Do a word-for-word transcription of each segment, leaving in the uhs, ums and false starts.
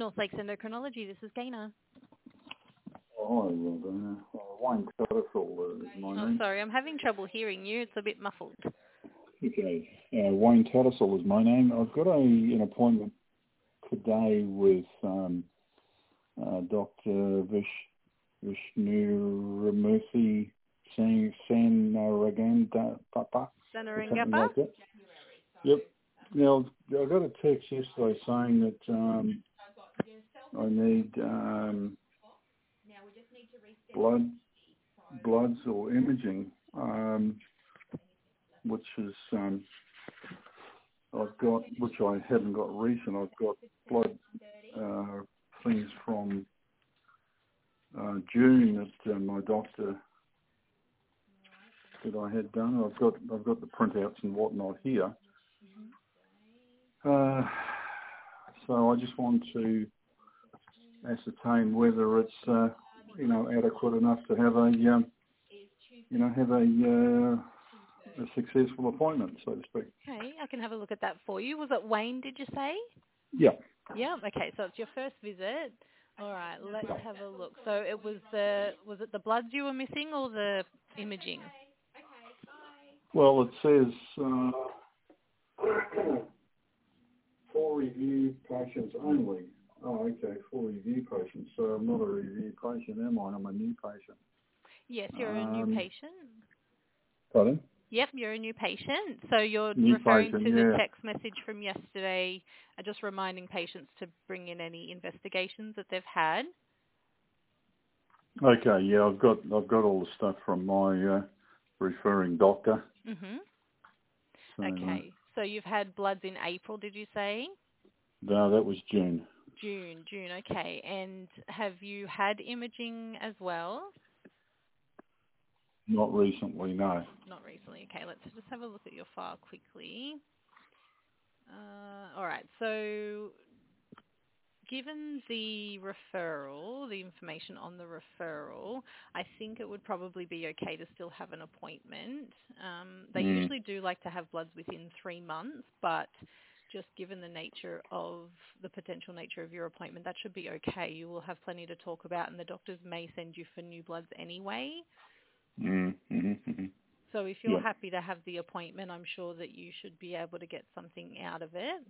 North Lakes Endocrinology. This is Gaynor. Oh, hi, well, uh, Wayne Tattersall is my Oh, name. sorry, I'm having trouble hearing you. It's a bit muffled. Okay, uh, Wayne Tattersall is my name. I've got a an appointment today with um, uh, Doctor Vish Vishnuramurthy San Sanaraganda Papa, or something Sanarangappa? like that. Yep. Now, I got a text yesterday saying that um, I need um, blood, bloods or imaging, um, which is um, I've got, which I haven't got recent. I've got blood uh, things from uh, June that uh, my doctor that I had done. I've got I've got the printouts and whatnot here. Uh, so I just want to ascertain whether it's uh, you know adequate enough to have a um, you know have a uh, a successful appointment, so to speak. Okay, I can have a look at that for you. Was it Wayne, did you say? Yeah. Yeah, okay, so it's your first visit. All right, let's have a look. So it was the, was it the bloods you were missing or the imaging? Well, it says uh, for review patients only. Oh, okay, for review patients. So I'm not a review patient, am I? I'm a new patient. Yes, you're a new Um, patient. pardon? Yep, you're a new patient. So you're New referring patient, to the yeah. text message from yesterday, uh, just reminding patients to bring in any investigations that they've had. Okay, yeah, I've got I've got all the stuff from my uh, referring doctor. Mhm. So uh, Okay. So you've had bloods in April, did you say? no, that was June. June, June. Okay. And have you had imaging as well? Not recently, no. Not recently. Okay. Let's just have a look at your file quickly. Uh, all right. So given the referral, the information on the referral, I think it would probably be okay to still have an appointment. Um, they Mm. usually do like to have bloods within three months, but just given the nature of the potential nature of your appointment, that should be okay. You will have plenty to talk about, and the doctors may send you for new bloods anyway. Mm. Mm-hmm. Mm-hmm. So if you're Yeah. happy to have the appointment, I'm sure that you should be able to get something out of it.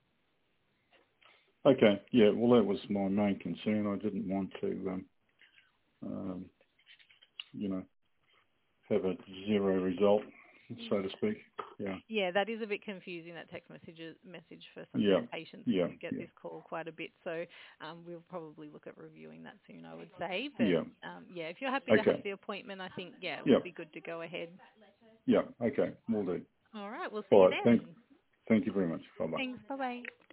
Okay. Yeah. Well, that was my main concern. I didn't want to, um, um, you know, have a zero result, so to speak. Yeah. Yeah, that is a bit confusing, that text message message for some Yeah. patients. We Yeah. do get Yeah. this call quite a bit, so um, we'll probably look at reviewing that soon, I would say. But Yeah. um, yeah, if you're happy to have Okay. the appointment, I think, yeah, it Yeah. would be good to go ahead. Yeah. Okay. Will do. All right, we'll see All you right. Thank. then. Thank you very much. Bye bye. Thanks, bye-bye.